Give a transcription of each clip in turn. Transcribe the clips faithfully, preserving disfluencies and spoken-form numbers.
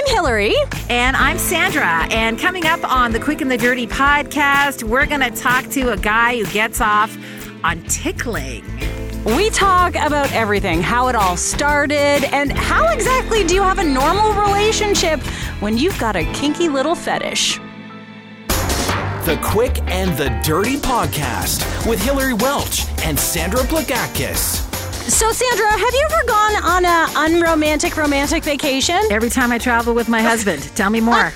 I'm Hillary. And I'm Sandra. And coming up on the Quick and the Dirty podcast, we're going to talk to a guy who gets off on tickling. We talk about everything, how it all started, and how exactly do you have a normal relationship when you've got a kinky little fetish. The Quick and the Dirty podcast with Hillary Welch and Sandra Plagakis. So, Sandra, have you ever gone on an unromantic romantic vacation? Every time I travel with my husband. Tell me more.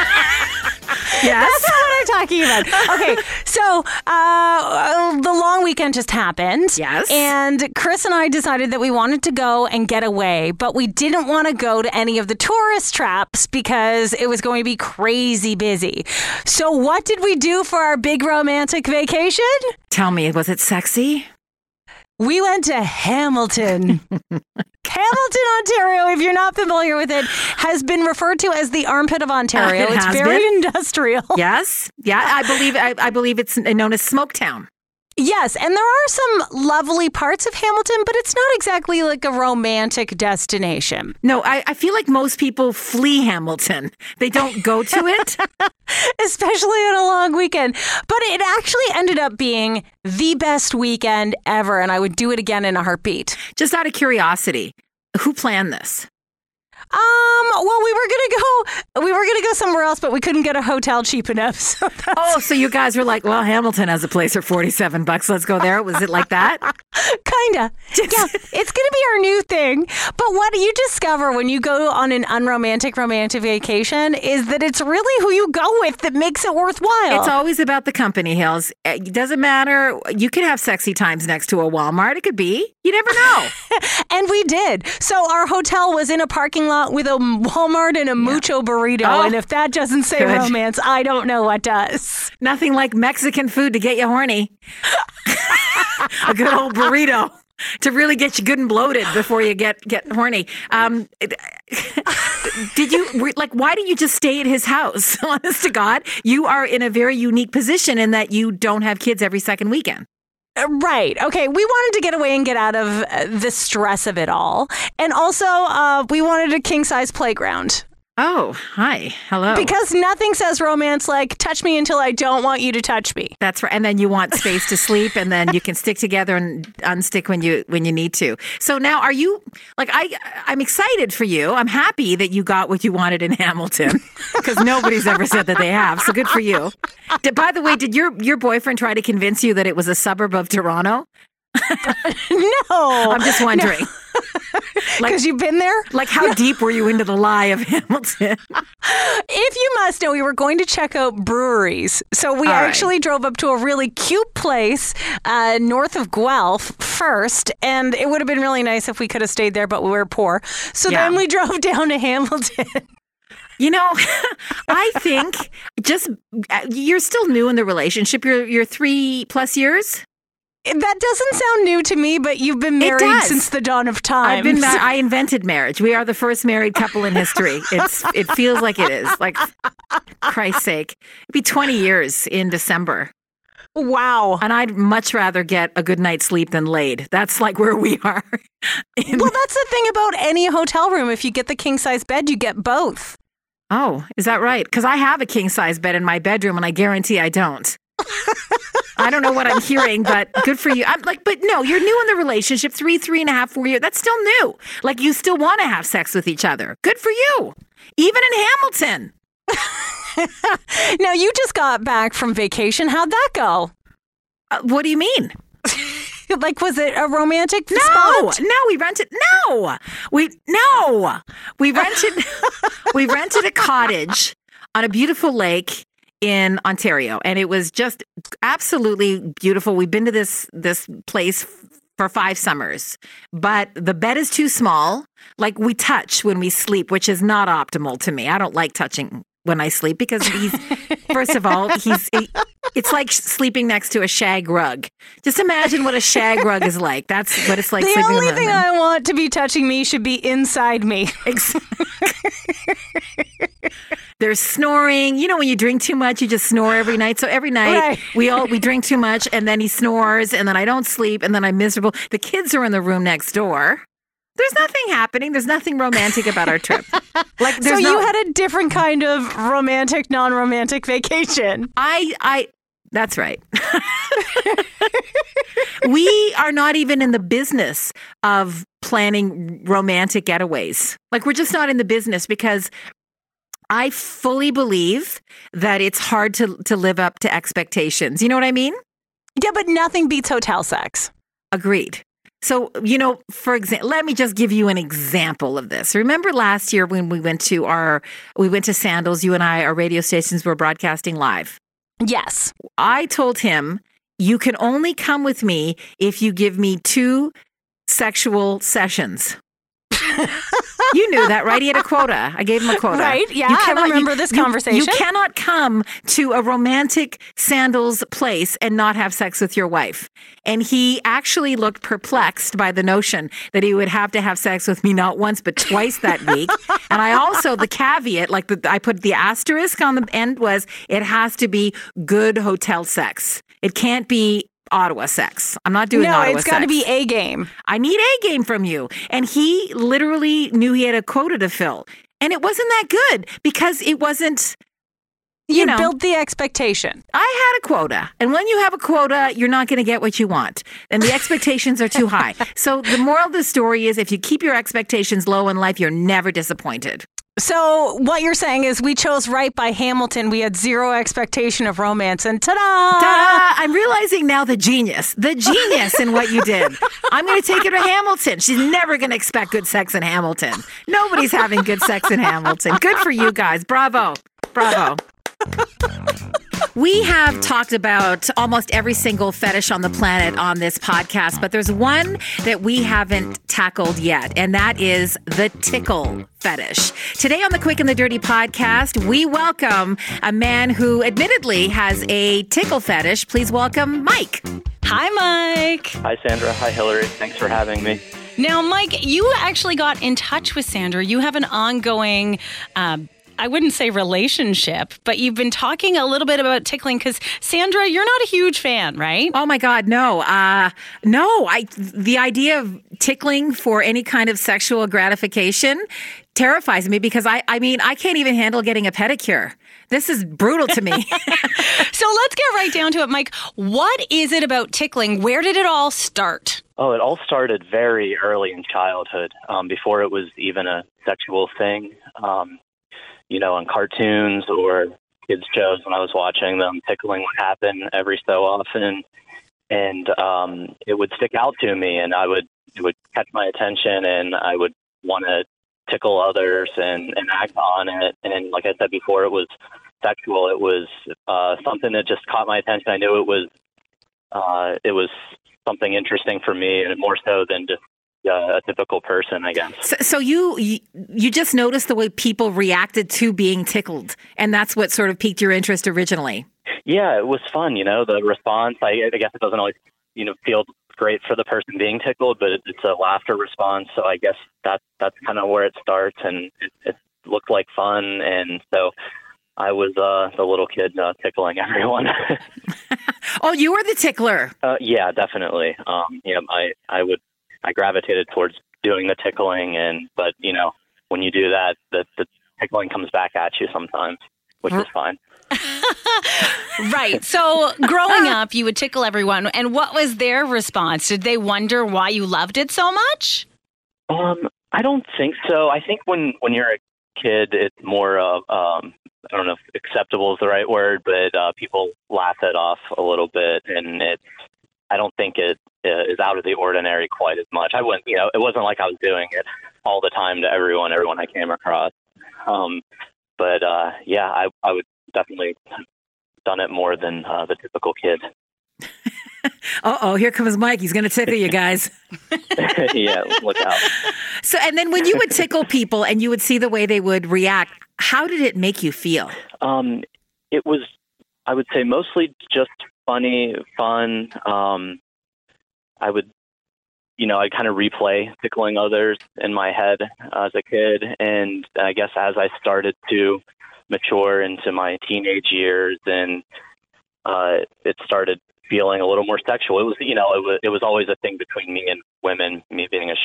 Yes. That's not what I'm talking about. Okay, so uh, the long weekend just happened. Yes. And Chris and I decided that we wanted to go and get away, but we didn't want to go to any of the tourist traps because it was going to be crazy busy. So what did we do for our big romantic vacation? Tell me, was it sexy? We went to Hamilton. Hamilton, Ontario, if you're not familiar with it, has been referred to as the armpit of Ontario. Uh, it it's has very been. industrial. Yes. Yeah, I believe I, I believe it's known as Smoketown. Yes, and there are some lovely parts of Hamilton, but it's not exactly like a romantic destination. No, I, I feel like most people flee Hamilton. They don't go to it. Especially on a long weekend. But it actually ended up being the best weekend ever, and I would do it again in a heartbeat. Just out of curiosity, who planned this? Um, well, we were gonna go, we were gonna go somewhere else, but we couldn't get a hotel cheap enough. So that's... Oh, so you guys were like, well, Hamilton has a place for forty-seven bucks. Let's go there. Was it like that? Kinda. Yeah, it's gonna be our new thing. But what you discover when you go on an unromantic romantic vacation is that it's really who you go with that makes it worthwhile. It's always about the company, Hills. It doesn't matter. You could have sexy times next to a Walmart. It could be. You never know. And we did. So our hotel was in a parking lot with a Walmart and a Mucho burrito. Oh, and if that doesn't say good. romance, I don't know what does. Nothing like Mexican food to get you horny. A good old burrito to really get you good and bloated before you get, get horny. Um, did you, like, why did you just stay at his house? Honest to God, you are in a very unique position in that you don't have kids every second weekend. Right. Okay. We wanted to get away and get out of uh, the stress of it all. And also, uh, we wanted a king-size playground. Oh, hi. Hello. Because nothing says romance like, touch me until I don't want you to touch me. That's right. And then you want space to sleep, and then you can stick together and unstick when you when you need to. So now are you, like, I, I'm excited for you. I'm happy that you got what you wanted in Hamilton, because nobody's ever said that they have. So good for you. Did, by the way, did your, your boyfriend try to convince you that it was a suburb of Toronto? No. I'm just wondering. No. Because you've been there? Like, how deep were you into the lie of Hamilton? If you must know, we were going to check out breweries. So we All actually right. drove up to a really cute place uh, north of Guelph first. And it would have been really nice if we could have stayed there, but we were poor. So Yeah. then we drove down to Hamilton. You know, I think just, you're still new in the relationship. You're, you're three plus years? That doesn't sound new to me, but you've been married does. since the dawn of time. I've been. Ma- I invented marriage. We are the first married couple in history. It's. It feels like it is. Like, Christ's sake, it'd be twenty years in December, Wow. and I'd much rather get a good night's sleep than laid. That's like where we are. In- Well, that's the thing about any hotel room. If you get the king-size bed, you get both. oh, is that right? Because I have a king size bed in my bedroom, and I guarantee I don't. I don't know what I'm hearing, but good for you. I'm like, but no, you're new in the relationship, three, three and a half, four years. That's still new. Like, you still want to have sex with each other. Good for you. Even in Hamilton. Now, you just got back from vacation. How'd that go? Uh, what do you mean? Like, was it a romantic No, spot? no, we rented. No, we no, we rented. we rented a cottage on a beautiful lake in Ontario, and it was just absolutely beautiful. We've been to this this place for five summers, but the bed is too small. Like, we touch when we sleep, which is not optimal to me. I don't like touching when I sleep because he's, first of all, he's, he, it's like sleeping next to a shag rug. Just imagine what a shag rug is like. That's what it's like The sleeping only around thing them. I want to be touching me should be inside me. There's snoring. You know, when you drink too much, you just snore every night. So every night Right. we all we drink too much, and then he snores, and then I don't sleep, and then I'm miserable. The kids are in the room next door. There's nothing happening. There's nothing romantic about our trip. Like, So there's you no, had a different kind of romantic, non-romantic vacation. I, I, that's right. We are not even in the business of planning romantic getaways. Like, we're just not in the business because I fully believe that it's hard to, to live up to expectations. You know what I mean? Yeah, but nothing beats hotel sex. Agreed. So, you know, for example, let me just give you an example of this. Remember last year when we went to our, we went to Sandals, you and I, our radio stations were broadcasting live. Yes. I told him, you can only come with me if you give me two sexual sessions. You knew that, right? He had a quota. I gave him a quota. Right, yeah, You I cannot- remember you- this you- conversation. You cannot come to a romantic Sandals place and not have sex with your wife. And he actually looked perplexed by the notion that he would have to have sex with me not once but twice that week. And I also, the caveat, like the, I put the asterisk on the end, was it has to be good hotel sex. It can't be Ottawa sex. I'm not doing No, Ottawa it's got to sex. be A game. I need A game from you. And he literally knew he had a quota to fill. And it wasn't that good because it wasn't, you, You know, built the expectation. I had a quota. And when you have a quota, you're not going to get what you want. And the expectations are too high. So the moral of the story is if you keep your expectations low in life, you're never disappointed. So what you're saying is we chose right by Hamilton. We had zero expectation of romance, and ta-da! Ta-da! I'm realizing now the genius, the genius in what you did. I'm going to take her to Hamilton. She's never going to expect good sex in Hamilton. Nobody's having good sex in Hamilton. Good for you guys. Bravo. Bravo. We have talked about almost every single fetish on the planet on this podcast, but there's one that we haven't tackled yet, and that is the tickle fetish. Today on the Quick and the Dirty podcast, we welcome a man who admittedly has a tickle fetish. Please welcome Mike. Hi, Mike. Hi, Sandra. Hi, Hillary. Thanks for having me. Now, Mike, you actually got in touch with Sandra. You have an ongoing um, I wouldn't say relationship, but you've been talking a little bit about tickling because Sandra, you're not a huge fan, right? Oh my God, no. Uh, no, I the idea of tickling for any kind of sexual gratification terrifies me because I, I mean, I can't even handle getting a pedicure. This is brutal to me. So let's get right down to it, Mike. What is it about tickling? Where did it all start? Oh, it all started very early in childhood, um, before it was even a sexual thing. Um, you know, on cartoons or kids' shows when I was watching them, tickling would happen every so often. And um, it would stick out to me, and I would it would catch my attention, and I would want to tickle others and, and act on it. And like I said before, it was sexual. It was uh, something that just caught my attention. I knew it was uh, it was something interesting for me, and more so than just uh, a typical person, I guess. So, so you, you you just noticed the way people reacted to being tickled, and that's what sort of piqued your interest originally. Yeah, it was fun. You know, the response. I, I guess it doesn't always, you know, feel great for the person being tickled, but it, it's a laughter response. So I guess that that's kind of where it starts, and it, it looked like fun, and so I was uh, the little kid uh, tickling everyone. Oh, you were the tickler. uh, yeah, definitely. Um, you know, I I would I gravitated towards doing the tickling, and but you know, when you do that, the the tickling comes back at you sometimes, which is fine. Right. So growing up, you would tickle everyone. And what was their response? Did they wonder why you loved it so much? Um, I don't think so. I think when, when you're a kid, it's more of, um, I don't know if acceptable is the right word, but uh, people laugh it off a little bit. And it's, I don't think it uh, is out of the ordinary quite as much. I wouldn't, you know, it wasn't like I was doing it all the time to everyone, everyone I came across. Um, but uh, yeah, I, I would definitely done it more than uh, the typical kid. Uh-oh, here comes Mike. He's going to tickle you guys. Yeah, look out. So, and then when you would tickle people and you would see the way they would react, how did it make you feel? Um, it was, I would say, mostly just funny, fun. Um, I would, you know, I kind of replay tickling others in my head as a kid. And I guess as I started to mature into my teenage years, and uh, it started feeling a little more sexual. It was, you know, it was, it was always a thing between me and women, me being a straight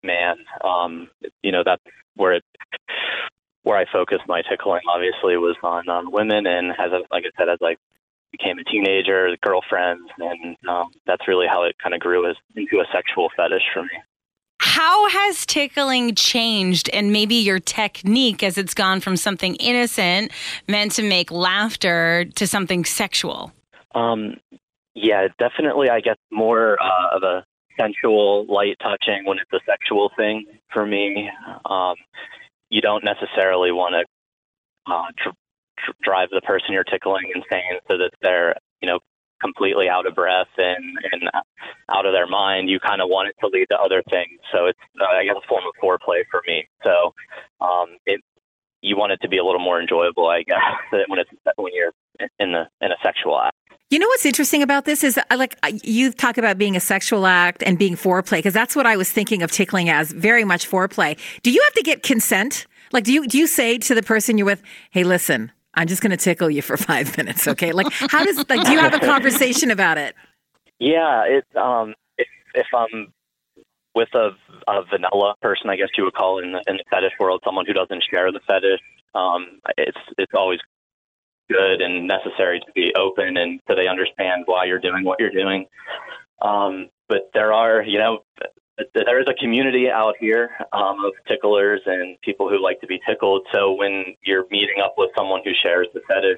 man. Um, you know, that's where it, where I focused my tickling obviously was on, on women. And as I, like I said, as I became a teenager, girlfriends, and um, that's really how it kind of grew as into a sexual fetish for me. How has tickling changed, and maybe your technique as it's gone from something innocent meant to make laughter to something sexual? Um, yeah, definitely. I guess more uh, of a sensual, light touching when it's a sexual thing for me. Um, you don't necessarily want to uh, dr- dr- drive the person you're tickling insane so that they're, you know, completely out of breath and, and out of their mind. You kind of want it to lead to other things. So it's, uh, I guess, a form of foreplay for me. So um, it, you want it to be a little more enjoyable, I guess, when it's when you're in the in a sexual act. You know what's interesting about this is, like, you talk about being a sexual act and being foreplay, because that's what I was thinking of tickling as, very much foreplay. Do you have to get consent? Like, do you do you say to the person you're with, hey, listen, I'm just going to tickle you for five minutes, okay? Like, how does, like, do you have a conversation about it? Yeah, it, um, if, if I'm with a, a vanilla person, I guess you would call it in the, in the fetish world, someone who doesn't share the fetish, um, it's it's always good and necessary to be open and so they understand why you're doing what you're doing. Um, but there are, you know, there is a community out here um, of ticklers and people who like to be tickled. So when you're meeting up with someone who shares the fetish,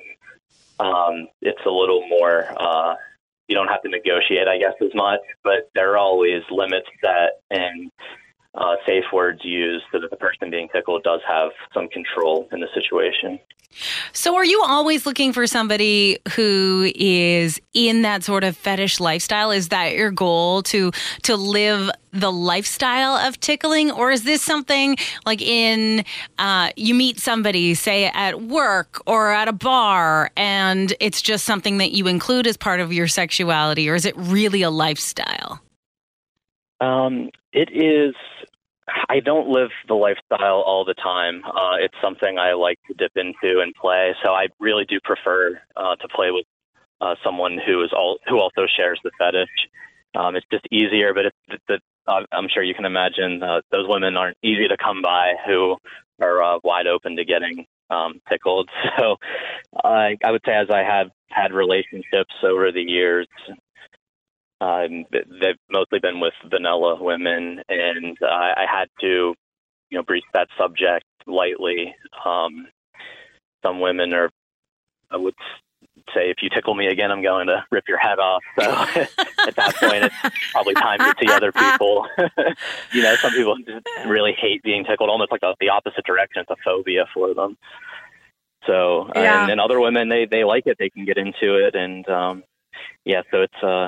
um, it's a little more, uh, you don't have to negotiate, I guess, as much, but there are always limits set and uh, safe words used so that the person being tickled does have some control in the situation. So are you always looking for somebody who is in that sort of fetish lifestyle? Is that your goal, to to live the lifestyle of tickling? Or is this something like in, uh, you meet somebody, say at work or at a bar, and it's just something that you include as part of your sexuality? Or is it really a lifestyle? Um, it is... I don't live the lifestyle all the time. Uh, it's something I like to dip into and play. So I really do prefer uh, to play with uh, someone who is all who also shares the fetish. Um, it's just easier, but it's, it's, uh, I'm sure you can imagine uh, those women aren't easy to come by who are uh, wide open to getting um, tickled. So uh, I would say as I have had relationships over the years, Um, they've mostly been with vanilla women, and uh, I had to, you know, breach that subject lightly. Um, some women are, I would say, if you tickle me again, I'm going to rip your head off. So at that point, it's probably time to see other people. You know, some people just really hate being tickled, almost like the, the opposite direction. It's a phobia for them. So, yeah. and, and other women, they, they like it. They can get into it. And, um, yeah, so it's, uh,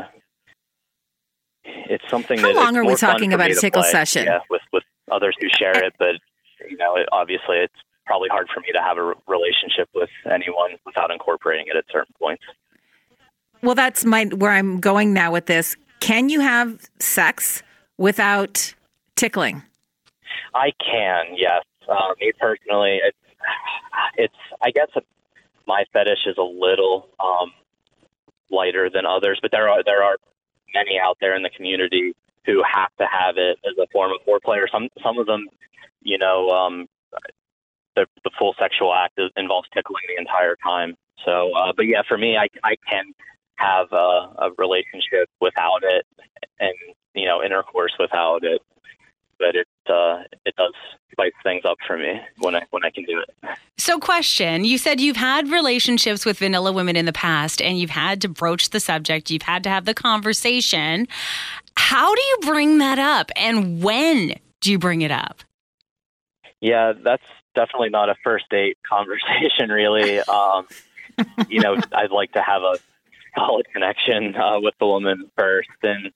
it's something How that long it's are more we talking fun for about me a to tickle play, session? Yeah, with, with others who share it. But, you know, it, obviously it's probably hard for me to have a relationship with anyone without incorporating it at certain points. Well, that's my where I'm going now with this. Can you have sex without tickling? I can, yes. Uh, me personally, it's, it's I guess my fetish is a little um, lighter than others, but there are there are many out there in the community who have to have it as a form of foreplay, or some some of them, you know, um, the, the full sexual act is, involves tickling the entire time. So, uh, but yeah, for me, I, I can have a, a relationship without it, and you know, intercourse without it. But it uh, it does spice things up for me when I when I can do it. So, question: you said you've had relationships with vanilla women in the past, and you've had to broach the subject. You've had to have the conversation. How do you bring that up, and when do you bring it up? Yeah, that's definitely not a first date conversation, really. Um, you know, I'd like to have a solid connection uh, with the woman first, and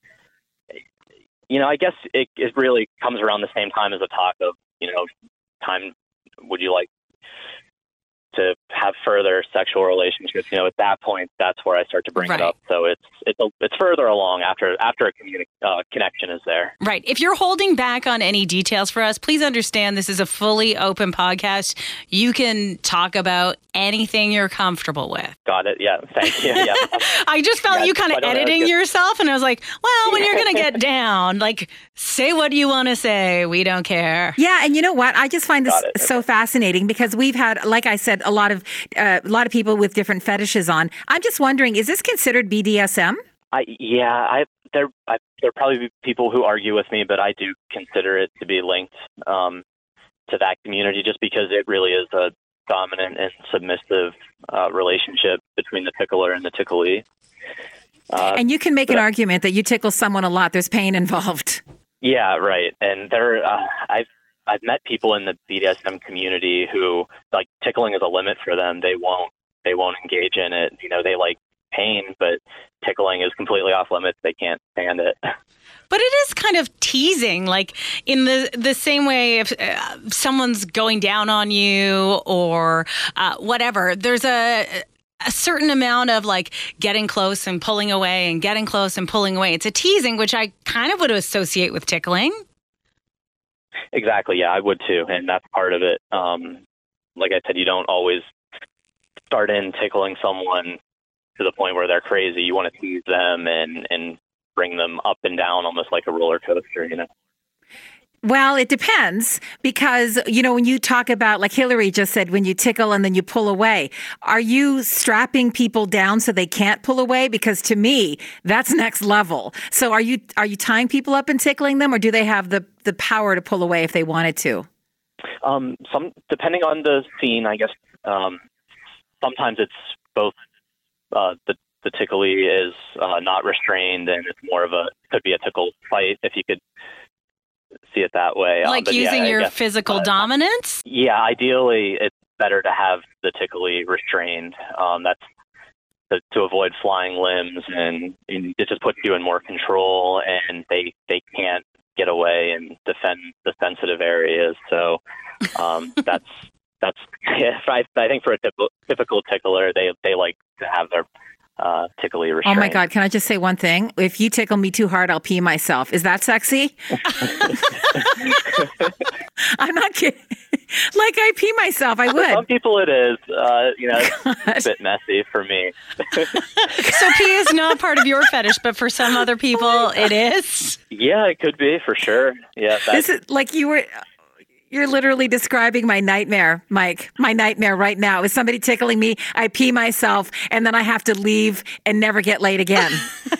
you know, I guess it, it really comes around the same time as a talk of, you know, time. Would you like to have further sexual relationships, you know, at that point, that's where I start to bring Right. it up. So it's it's a, it's further along after after a communi- uh, connection is there. Right. If you're holding back on any details for us, please understand this is a fully open podcast. You can talk about anything you're comfortable with. Got it. Yeah. Thank you. Yeah. I just felt Yeah, you kind I of don't know, editing it's good. yourself, and I was like, well, when you're going to get down, like, say what you want to say. We don't care. Yeah, and you know what? I just find this Got it. so fascinating because we've had, like I said, a lot of uh, a lot of people with different fetishes on. I'm just wondering, is this considered B D S M? I yeah. I there I, there probably be people who argue with me, but I do consider it to be linked um, to that community, just because it really is a dominant and submissive uh, relationship between the tickler and the ticklee. Uh, And you can make but an I- argument that you tickle someone a lot. There's pain involved. Yeah, right. And there, uh, I've I've met people in the B D S M community who, like, tickling is a limit for them. They won't they won't engage in it. You know, they like pain, but tickling is completely off limits. They can't stand it. But it is kind of teasing, like in the the same way if uh, someone's going down on you or uh, whatever, there's a a certain amount of like getting close and pulling away and getting close and pulling away. It's a teasing, which I kind of would associate with tickling. Exactly. Yeah, I would too, and that's part of it. Um, like I said, you don't always start in tickling someone to the point where they're crazy. You want to tease them and and bring them up and down, almost like a roller coaster. You know. Well, it depends because, you know, when you talk about, like Hillary just said, when you tickle and then you pull away, are you strapping people down so they can't pull away? Because to me, that's next level. So are you are you tying people up and tickling them, or do they have the, the power to pull away if they wanted to? Um, some depending on the scene, I guess. Um, sometimes it's both. Uh, the the tickly is uh, not restrained, and it's more of a could be a tickle fight if you could see it that way. Like um, but using yeah, I your guess, physical uh, dominance? Yeah, ideally, it's better to have the tickly restrained. Um, that's to, to avoid flying limbs, and, and it just puts you in more control, and they they can't get away and defend the sensitive areas. So um, that's that's yeah, I, I think for a typical, typical tickler, they they like to have their uh, tickly restrained. Oh my God, can I just say one thing? If you tickle me too hard, I'll pee myself. Is that sexy? I'm not kidding. Like I pee myself, I For would. some people it is, uh, you know, it's a bit messy for me. So pee is not part of your fetish, but for some other people, it is. Yeah, it could be for sure. Yeah, This that's, is like you were. You're literally describing my nightmare, Mike. My nightmare right now is somebody tickling me. I pee myself, and then I have to leave and never get laid again.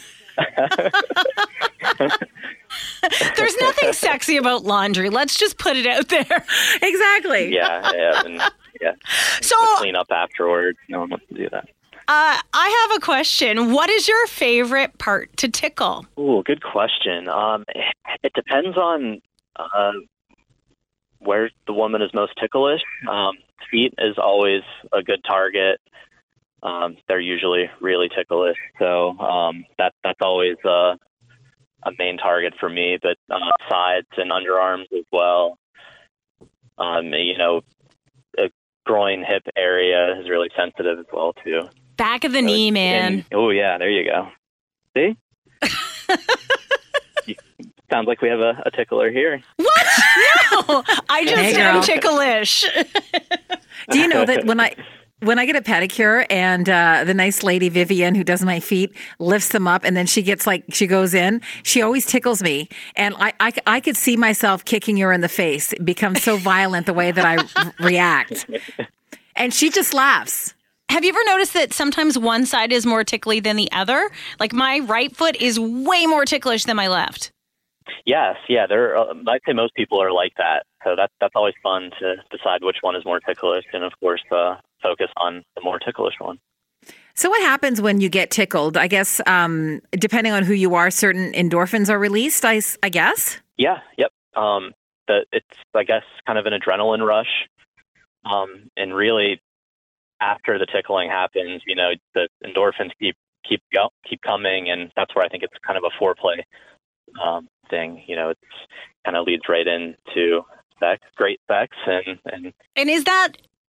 There's nothing sexy about laundry. Let's just put it out there. Exactly. yeah, yeah, and, yeah. So Clean up afterwards. No one wants to do that. Uh, I have a question. What is your favorite part to tickle? Ooh, good question. Um, it depends on uh, where the woman is most ticklish. Um, feet is always a good target. Um, they're usually really ticklish, so um, that that's always uh, a main target for me. But uh, sides and underarms as well. Um, you know, a groin, hip area is really sensitive as well too. Back of the knee, man. Oh yeah, there you go. See? You- Sounds like we have a, a tickler here. What? No, I just Hey, am girl. ticklish. Do you know that when I when I get a pedicure and uh, the nice lady Vivian who does my feet lifts them up and then she gets like she goes in, she always tickles me, and I I, I could see myself kicking her in the face. It becomes so violent the way that I r- react, and she just laughs. Have you ever noticed that sometimes one side is more tickly than the other? Like my right foot is way more ticklish than my left. Yes, yeah. There, uh, I'd say most people are like that. So that's that's always fun to decide which one is more ticklish, and of course, uh, focus on the more ticklish one. So what happens when you get tickled? I guess um, depending on who you are, certain endorphins are released. I, s- I guess. Yeah, yep. Um, the, it's I guess kind of an adrenaline rush, um, and really after the tickling happens, you know, the endorphins keep keep go, keep coming, and that's where I think it's kind of a foreplay um, thing. You know, it's kind of leads right into sex, great sex, and and And is that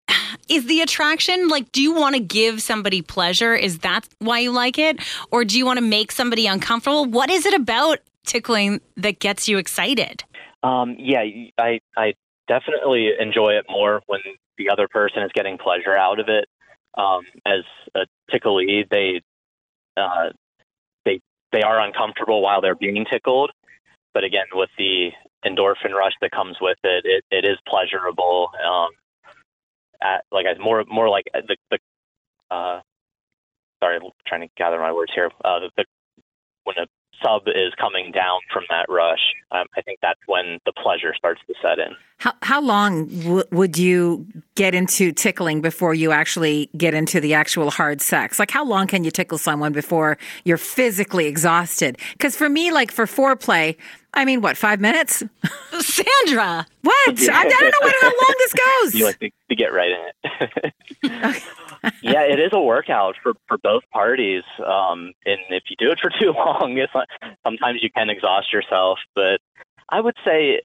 is the attraction, like, do you want to give somebody pleasure? Is that why you like it? Or do you want to make somebody uncomfortable? What is it about tickling that gets you excited? Um, yeah, I, I definitely enjoy it more when the other person is getting pleasure out of it. Um, as a ticklee, they, uh, they, they are uncomfortable while they're being tickled. But again, with the endorphin rush that comes with it, it, it is pleasurable. Um, at, like I more, more like the, the, uh, sorry, I'm trying to gather my words here. Uh, the, the, when a sub is coming down from that rush, um, I think that's when the pleasure starts to set in. How how long w- would you get into tickling before you actually get into the actual hard sex? Like, how long can you tickle someone before you're physically exhausted? Because for me, like for foreplay, I mean, what, five minutes? Sandra! What? Yeah. I, I don't know what, how long this goes. You like to, to get right in it. Yeah, it is a workout for, for both parties. Um, and if you do it for too long, it's not, sometimes you can exhaust yourself. But I would say,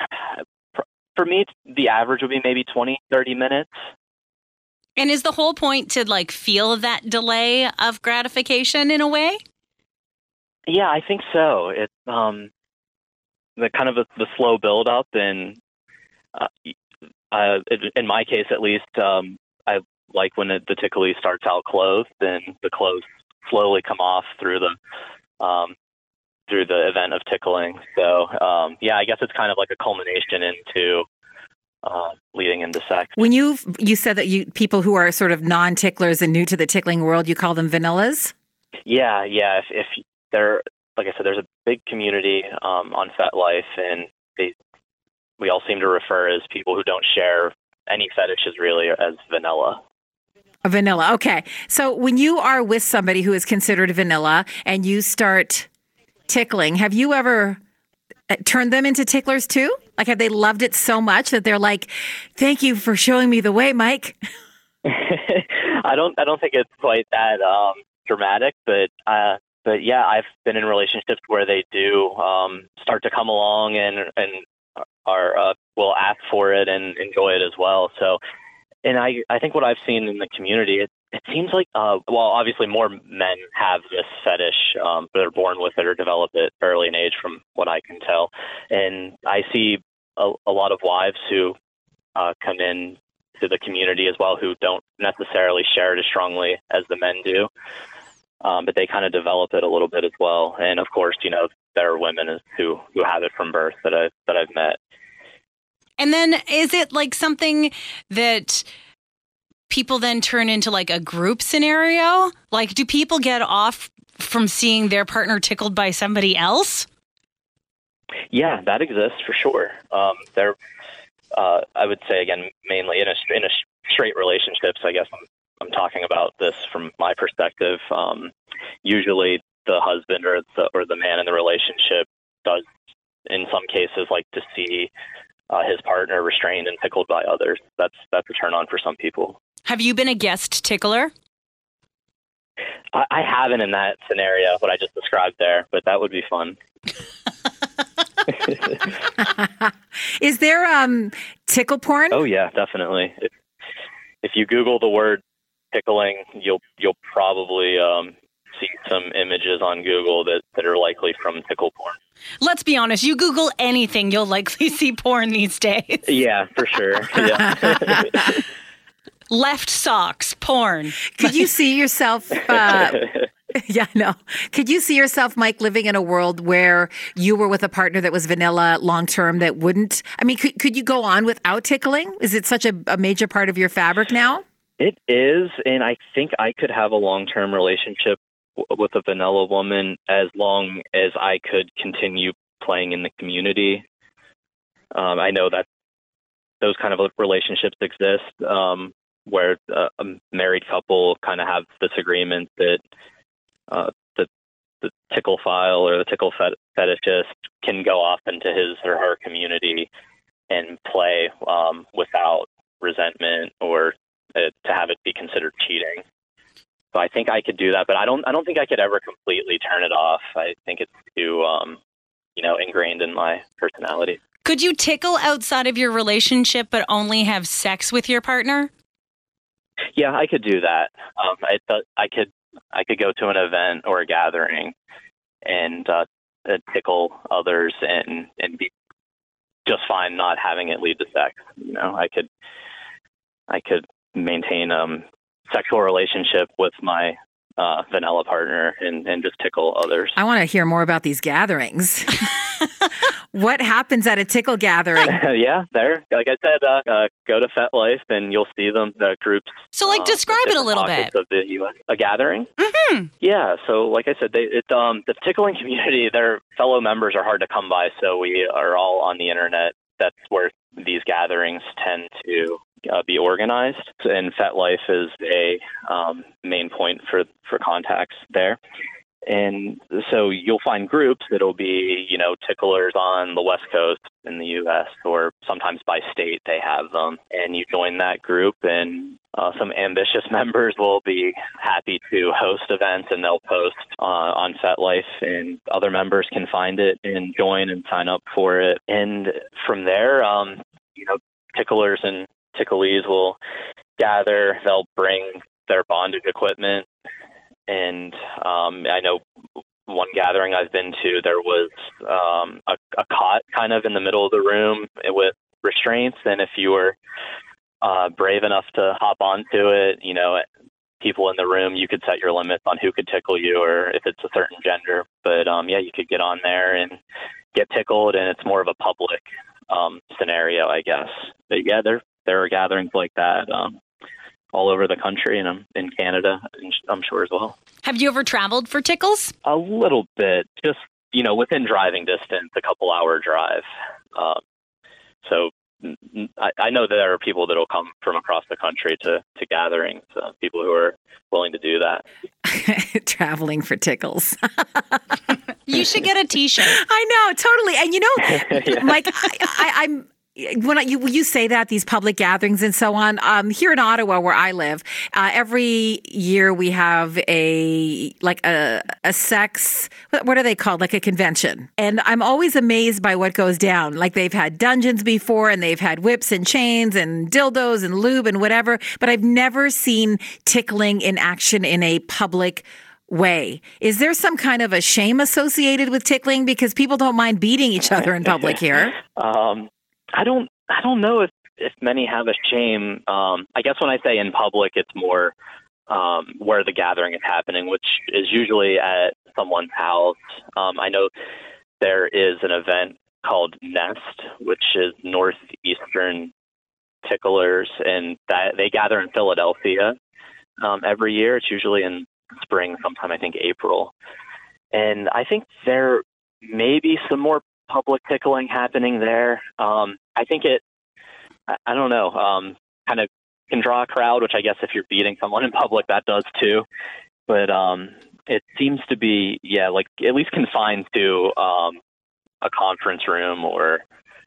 for me, the average would be maybe twenty, thirty minutes. And is the whole point to like feel that delay of gratification in a way? Yeah, I think so. It's um, the kind of a, the slow build up, and uh, uh, in my case, at least, um, I like when it, the ticklee starts out clothed, and the clothes slowly come off through the um, through the event of tickling. So um, yeah, I guess it's kind of like a culmination into uh, leading into sex. When you you said that you people who are sort of non-ticklers and new to the tickling world, you call them vanillas? Yeah, yeah. If, if they're, like I said, there's a big community um, on FetLife, and they we all seem to refer as people who don't share any fetishes really as vanilla. A vanilla. Okay. So when you are with somebody who is considered vanilla and you start tickling, have you ever turned them into ticklers too? Like, have they loved it so much that they're like, thank you for showing me the way, Mike? I don't, I don't think it's quite that um, dramatic, but, uh, but yeah, I've been in relationships where they do um, start to come along and, and are, uh, will ask for it and enjoy it as well. So, and I, I think what I've seen in the community, it, it seems like, uh, well, obviously more men have this fetish, um, they're born with it or develop it early in age from what I can tell. And I see a, a lot of wives who uh, come in to the community as well who don't necessarily share it as strongly as the men do. Um, but they kind of develop it a little bit as well. And of course, you know, there are women who, who have it from birth that I, that I've met. And then is it like something that people then turn into like a group scenario? Like, do people get off from seeing their partner tickled by somebody else? Yeah, that exists for sure. Um, there, uh, I would say again, mainly in a in a straight relationships. I guess I'm I'm talking about this from my perspective. Um, usually, the husband or the or the man in the relationship does, in some cases, like to see Uh, his partner restrained and tickled by others. That's that's a turn on for some people. Have you been a guest tickler? I, I haven't in that scenario, what I just described there, but that would be fun. Is there um, tickle porn? Oh yeah, definitely. If, if you Google the word tickling, you'll you'll probably um, see some images on Google that, that are likely from tickle porn. Let's be honest, you Google anything, you'll likely see porn these days. Yeah, for sure. Yeah. Left socks, porn. Could you see yourself, uh, yeah, no. Could you see yourself, Mike, living in a world where you were with a partner that was vanilla long-term that wouldn't, I mean, could, could you go on without tickling? Is it such a, a major part of your fabric now? It is, and I think I could have a long-term relationship with a vanilla woman as long as I could continue playing in the community. Um, I know that those kind of relationships exist um, where uh, a married couple kind of have this agreement that uh, the, the tickle file or the tickle fet- fetishist can go off into his or her community and play um, without resentment or uh, to have it be considered cheating. So I think I could do that, but I don't. I don't think I could ever completely turn it off. I think it's too, um, you know, ingrained in my personality. Could you tickle outside of your relationship, but only have sex with your partner? yeah, I could do that. Um, I thought I could I could go to an event or a gathering and uh, uh, tickle others and and be just fine not having it lead to sex. You know, I could I could maintain um sexual relationship with my uh, vanilla partner and, and just tickle others. I want to hear more about these gatherings. What happens at a tickle gathering? Yeah, there. Like I said, uh, uh, go to FetLife and you'll see them, the groups. So, like, um, describe it a little bit. Of the U S A gathering? Mm-hmm. Yeah, so like I said, they, it, um, the tickling community, their fellow members are hard to come by, so we are all on the internet. That's where these gatherings tend to uh, be organized. And FetLife is a um, main point for, for contacts there. And so you'll find groups that'll be, you know, ticklers on the West Coast in the U S, or sometimes by state they have them. And you join that group, and uh, some ambitious members will be happy to host events, and they'll post uh, on FetLife, and other members can find it and join and sign up for it. And from there, um, you know, ticklers and ticklees will gather. They'll bring their bondage equipment. And um, I know one gathering I've been to, there was um, a, a cot kind of in the middle of the room with restraints. And if you were uh, brave enough to hop onto it, you know, people in the room, you could set your limits on who could tickle you, or if it's a certain gender. But um, yeah, you could get on there and get tickled, and it's more of a public um, scenario, I guess. But yeah, there there are gatherings like that. Um, all over the country, and I'm in Canada, I'm sure as well. Have you ever traveled for tickles? A little bit, just, you know, within driving distance, a couple hour drive. Um, so I, I know there are people that will come from across the country to, to gatherings, uh, people who are willing to do that. Traveling for tickles. You should get a t-shirt. I know, totally. And you know, Yeah. Mike, I, I, I'm, When I, you you say that, these public gatherings and so on, um, here in Ottawa where I live, uh, every year we have a like a a sex, what are they called, like a convention, and I'm always amazed by what goes down. Like, they've had dungeons before, and they've had whips and chains and dildos and lube and whatever, but I've never seen tickling in action in a public way. Is there some kind of a shame associated with tickling, because people don't mind beating each other in public here? um, I don't. I don't know if, if many have a shame. Um, I guess when I say in public, it's more um, where the gathering is happening, which is usually at someone's house. Um, I know there is an event called Nest, which is Northeastern Ticklers, and that they gather in Philadelphia um, every year. It's usually in spring, sometime I think April, and I think there may be some more public tickling happening there. Um, I think it, I, I don't know, um, kind of can draw a crowd, which I guess if you're beating someone in public, that does too. But um, it seems to be, yeah, like at least confined to um, a conference room or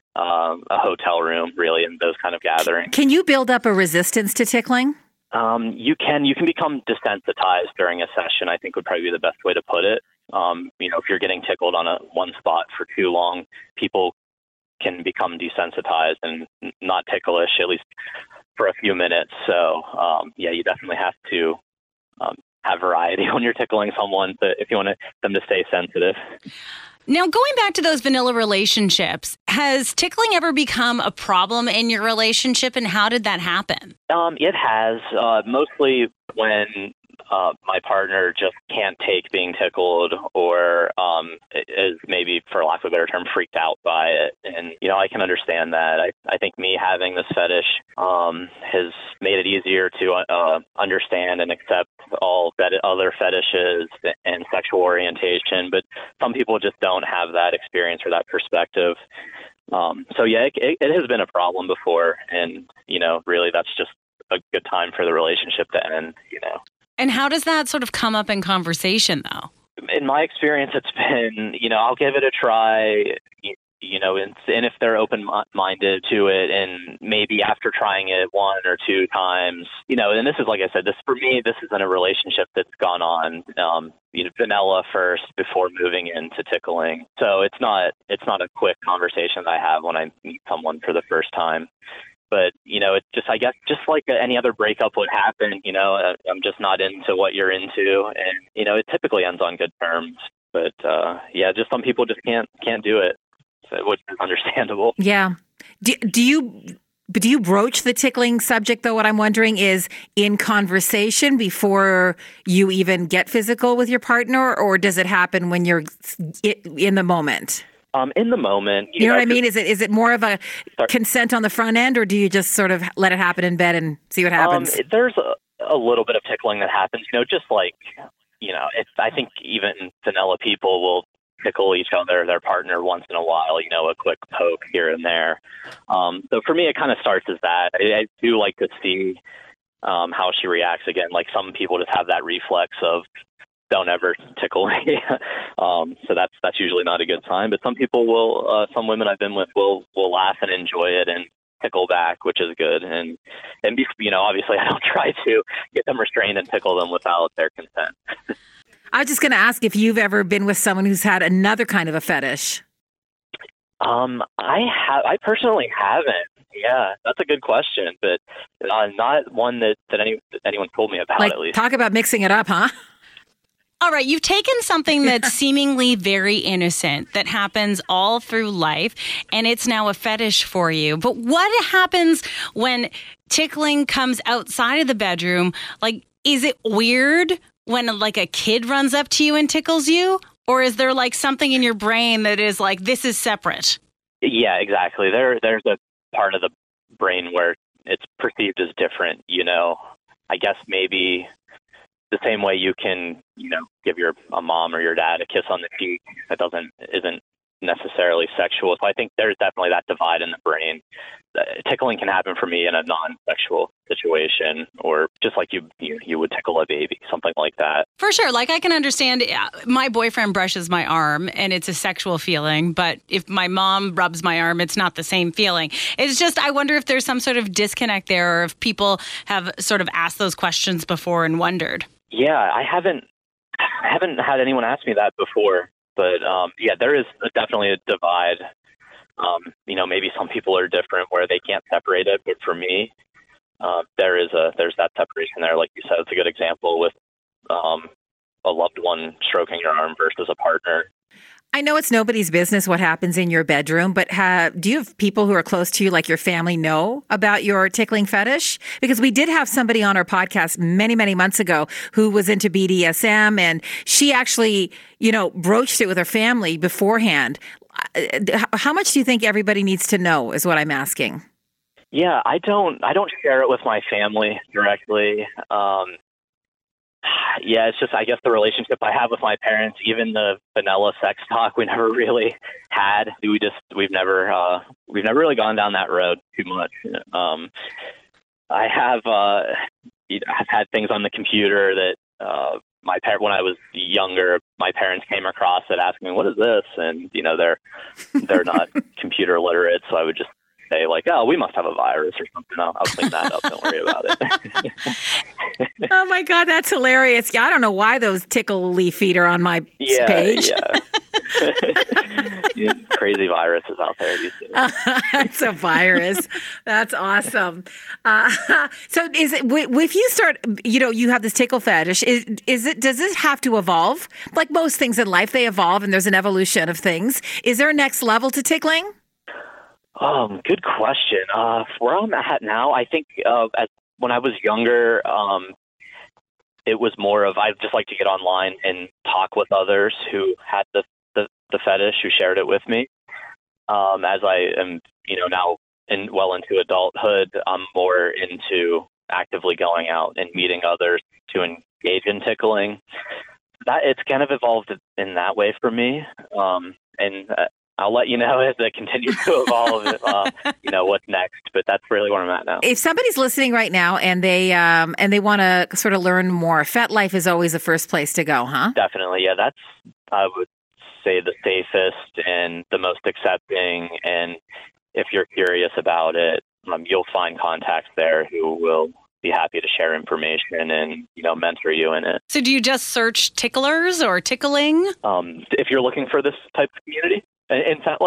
um, a hotel room, really, in those kind of gatherings. Can you build up a resistance to tickling? Um, you can. You can become desensitized during a session, I think would probably be the best way to put it. Um, you know, if you're getting tickled on a one spot for too long, people can become desensitized and not ticklish, at least for a few minutes. So, um, yeah, you definitely have to um, have variety when you're tickling someone to, if you want to, them to stay sensitive. Now, going back to those vanilla relationships, has tickling ever become a problem in your relationship, and how did that happen? Um, it has, uh, mostly when uh, my partner just can't take being tickled, or um, is maybe, for lack of a better term, freaked out by it. And, you know, I can understand that. I, I think me having this fetish um, has made it easier to uh, understand and accept all fet- other fetishes and sexual orientation. But some people just don't have that experience or that perspective. Um, so, yeah, it, it, it has been a problem before. And, you know, really that's just a good time for the relationship to end, you know. And how does that sort of come up in conversation, though? In my experience, it's been, you know, I'll give it a try, you, you know, and, and if they're open-minded to it, and maybe after trying it one or two times, you know, and this is, like I said, this for me, this isn't a relationship that's gone on, um, you know, vanilla first before moving into tickling. So it's not, it's not a quick conversation that I have when I meet someone for the first time. But, you know, it's just, I guess, just like any other breakup would happen, you know, uh, I'm just not into what you're into. And, you know, it typically ends on good terms. But, uh, yeah, just some people just can't can't do it, so, which is understandable. Yeah. Do, do you... But do you broach the tickling subject, though? What I'm wondering is in conversation before you even get physical with your partner, or does it happen when you're in the moment? Um, in the moment. You, you know, know what I mean? Is it is it more of a sorry. consent on the front end, or do you just sort of let it happen in bed and see what happens? Um, there's a, a little bit of tickling that happens, you know, just like, you know, it's, I think even vanilla people will tickle each other, their partner once in a while, you know, a quick poke here and there. Um, so for me, it kind of starts as that. I, I do like to see um, how she reacts again. Like some people just have that reflex of don't ever tickle me. um, so that's that's usually not a good sign. But some people will, uh, some women I've been with will will laugh and enjoy it and tickle back, which is good. And, and be, you know, obviously I don't try to get them restrained and tickle them without their consent. I was just going to ask if you've ever been with someone who's had another kind of a fetish. Um, I have. I personally haven't. Yeah, that's a good question, but uh, not one that, that any that anyone told me about. Like, at least talk about mixing it up, huh? All right, you've taken something that's seemingly very innocent that happens all through life, and it's now a fetish for you. But what happens when tickling comes outside of the bedroom? Like, is it weird when like a kid runs up to you and tickles you? Or is there like something in your brain that is like, this is separate? Yeah, exactly. There, there's a part of the brain where it's perceived as different, you know. I guess maybe the same way you can, you know, give your a mom or your dad a kiss on the cheek, that doesn't, isn't necessarily sexual. So I think there's definitely that divide in the brain. Uh, tickling can happen for me in a non-sexual situation, or just like you, you you would tickle a baby, something like that. For sure. Like I can understand, my boyfriend brushes my arm and it's a sexual feeling, but if my mom rubs my arm, it's not the same feeling. It's just, I wonder if there's some sort of disconnect there, or if people have sort of asked those questions before and wondered. Yeah, I haven't, I haven't had anyone ask me that before. But, um, yeah, there is a, definitely a divide. Um, you know, maybe some people are different where they can't separate it. But for me, uh, there is a there's that separation there. Like you said, it's a good example with um, a loved one stroking your arm versus a partner. I know it's nobody's business what happens in your bedroom, but have, do you have people who are close to you, like your family, know about your tickling fetish? Because we did have somebody on our podcast many, many months ago who was into B D S M, and she actually, you know, broached it with her family beforehand. How much do you think everybody needs to know is what I'm asking? Yeah, I don't, I don't share it with my family directly. Um, Yeah, it's just, I guess, the relationship I have with my parents, even the vanilla sex talk we never really had. We just, we've never, uh, we've never really gone down that road too much. Um, I have, uh, I've had things on the computer that, uh, my parent, when I was younger, my parents came across it asking me, what is this? And, you know, they're, they're not computer literate. So I would just say like, oh, we must have a virus or something. I'll, I'll clean that up. Don't worry about it. Oh my God, that's hilarious. Yeah, I don't know why those tickly feet are on my yeah, page. Yeah. Yeah, crazy viruses out there these days. Uh, it's a virus. That's awesome. Uh, so is it, if you start, you know, you have this tickle fetish, is, is it, does this have to evolve? Like most things in life, they evolve and there's an evolution of things. Is there a next level to tickling? Um, good question. Uh, where I'm at now, I think uh, as, when I was younger, um, it was more of, I'd just like to get online and talk with others who had the, the, the fetish, who shared it with me. Um, as I am, you know, now in well into adulthood, I'm more into actively going out and meeting others to engage in tickling. That it's kind of evolved in that way for me. Um, and uh, I'll let you know as it continues to evolve, uh, you know, what's next. But that's really where I'm at now. If somebody's listening right now and they um, and they want to sort of learn more, FetLife is always the first place to go, huh? Definitely, yeah. That's, I would say, the safest and the most accepting. And if you're curious about it, um, you'll find contacts there who will be happy to share information and, you know, mentor you in it. So do you just search ticklers or tickling? Um, if you're looking for this type of community in FetLife?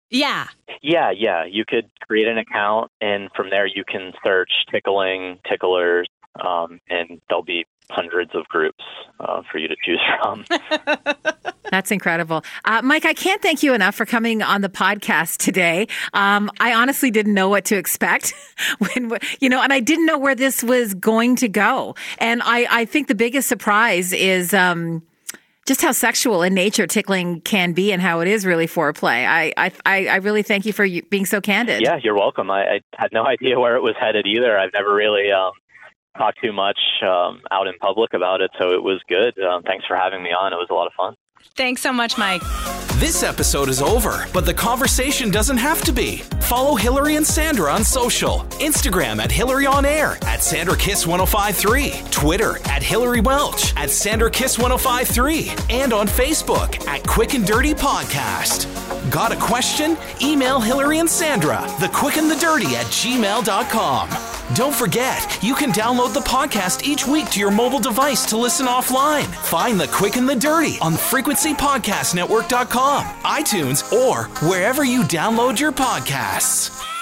Yeah. Yeah, yeah. You could create an account, and from there you can search tickling, ticklers, um, and there'll be hundreds of groups uh, for you to choose from. That's incredible. Uh, Mike, I can't thank you enough for coming on the podcast today. Um, I honestly didn't know what to expect when, you know, and I didn't know where this was going to go. And I, I think the biggest surprise is, um, just how sexual in nature tickling can be and how it is really foreplay. I, I, I really thank you for you being so candid. Yeah, you're welcome. I, I had no idea where it was headed either. I've never really, um, talked too much, um, out in public about it. So it was good. Um, thanks for having me on. It was a lot of fun. Thanks so much, Mike. This episode is over, but the conversation doesn't have to be. Follow Hillary and Sandra on social. Instagram at Hillary on Air, at Sandra Kiss one oh five three, Twitter at Hillary Welch, at Sandra Kiss one oh five three, and on Facebook at Quick and Dirty Podcast. Got a question? Email Hillary and Sandra, the quick and the dirty at gmail dot com. Don't forget, you can download the podcast each week to your mobile device to listen offline. Find the Quick and the Dirty on frequency podcast network dot com, iTunes, or wherever you download your podcasts.